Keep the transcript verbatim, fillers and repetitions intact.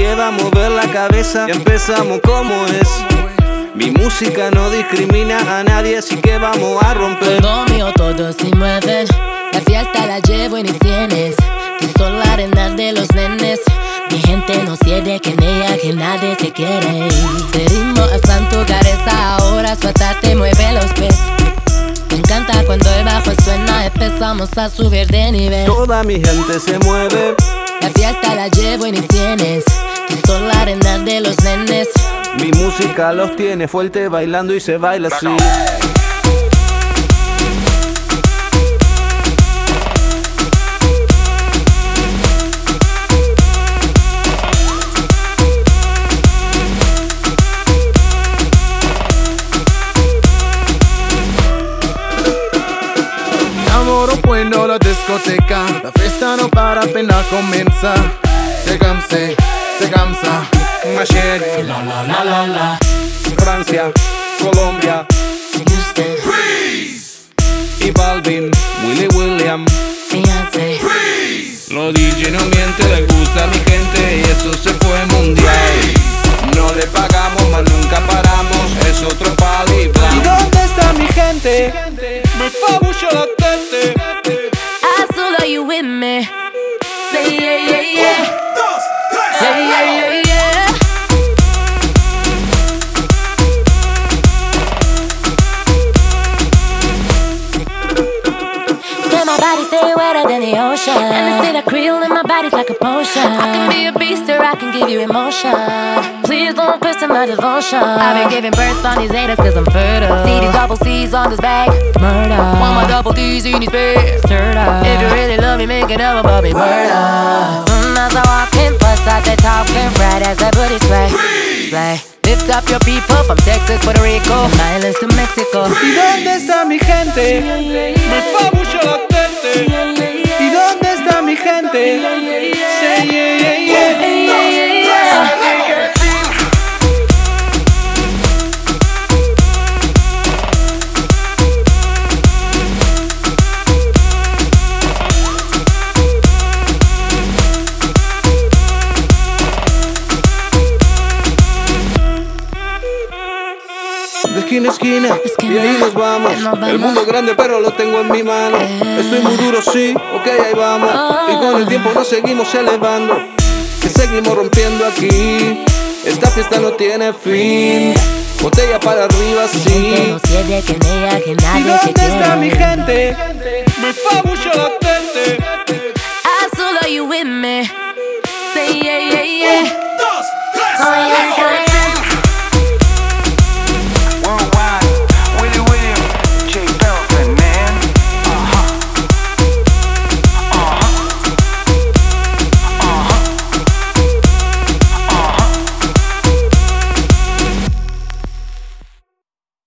lleva a mover la cabeza. Ya empezamos como es. Mi música no discrimina a nadie, así que vamos a romper. Todo mío, todos se mueven. La fiesta la llevo en mis sienes. Tú sos la arena de los nenes. Mi gente no cede que en ella que nadie se quiere. Te ritmo hasta en tu cabeza, ahora suéltate, mueve los pies. Me encanta cuando el bajo suena, empezamos a subir de nivel. Toda mi gente se mueve. La fiesta la llevo en mis sienes. Tú sos la arena de los nenes. Mi música los tiene fuerte bailando y se baila así. Amor bueno la discoteca, la fiesta no para apenas comienza. Se gamse, se gamsa. Machete, La la la la la. Francia, Colombia, Houston, Freeze y Balvin, Willy William, Beyoncé, Freeze. Los D J no mienten, les gusta a mi gente y eso se fue mundial. No le pagamos, mas nunca paramos, es otro pali plan. ¿Y dónde está mi gente? Me fa mucho la tete. I still love you with me. Say yeah, yeah, yeah. Yeah, yeah, yeah, yeah. Say my body stay wetter than the ocean, and they say that Creole in my body's like a potion. I can be a beast or I can give you emotion. Please don't question my devotion. I've been giving birth on these haters cause I'm fertile. See these double C's on this bag, murder. Want my double D's in his bed, stirred up. If you really love me, make it up above me, murder. Soon as I walk in, bust out the talking right as I put it sway, slay. Lift up your people from Texas, Puerto Rico, islands to Mexico. ¿Y dónde está mi gente? Me fa mucho la tete. ¿Y dónde está mi gente? Say yeah, yeah, yeah. Yeah, yeah, yeah. De esquina a esquina, y ahí nos vamos. El mundo es grande pero lo tengo en mi mano. Estoy muy duro, sí, ok, ahí vamos. Y con el tiempo nos seguimos elevando, que seguimos rompiendo aquí. Esta fiesta no tiene fin. Botella para arriba, sí. No cede que en ella que ¿Y nadie se dónde quiere. está mi gente? Me fa mucho la tete.